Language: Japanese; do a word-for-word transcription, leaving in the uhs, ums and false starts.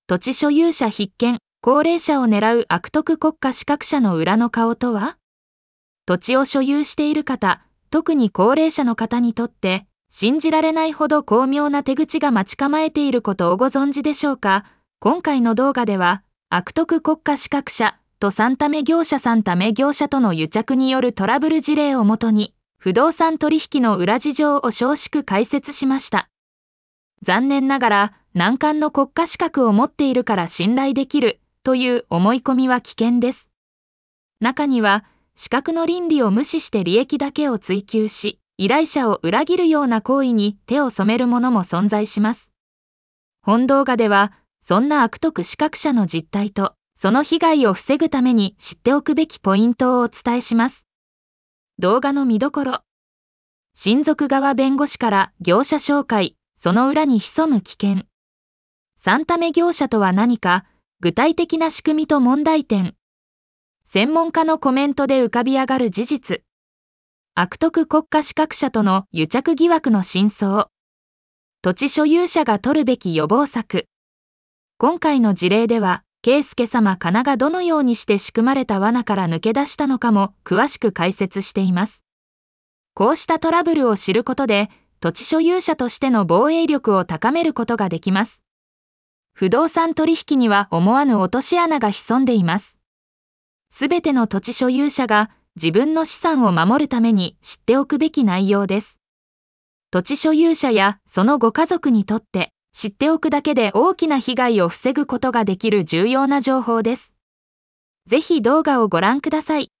土地所有者必見、高齢者を狙う悪徳国家資格者の裏の顔とは？土地を所有している方、特に高齢者の方にとって、信じられないほど巧妙な手口が待ち構えていることをご存知でしょうか？今回の動画では、悪徳国家資格者とさんため業者さんため業者との癒着によるトラブル事例をもとに、不動産取引の裏事情を詳しく解説しました。残念ながら、難関の国家資格を持っているから信頼できるという思い込みは危険です。中には、資格の倫理を無視して利益だけを追求し、依頼者を裏切るような行為に手を染めるものも存在します。本動画では、そんな悪徳資格者の実態と、その被害を防ぐために知っておくべきポイントをお伝えします。動画の見どころ。親族側弁護士から業者紹介、その裏に潜む危険。さんため業者とは何か、具体的な仕組みと問題点。専門家のコメントで浮かび上がる事実。悪徳国家資格者との癒着疑惑の真相。土地所有者が取るべき予防策。今回の事例では、圭介様かながどのようにして仕組まれた罠から抜け出したのかも詳しく解説しています。こうしたトラブルを知ることで、土地所有者としての防衛力を高めることができます。不動産取引には思わぬ落とし穴が潜んでいます。すべての土地所有者が自分の資産を守るために知っておくべき内容です。土地所有者やそのご家族にとって知っておくだけで大きな被害を防ぐことができる重要な情報です。ぜひ動画をご覧ください。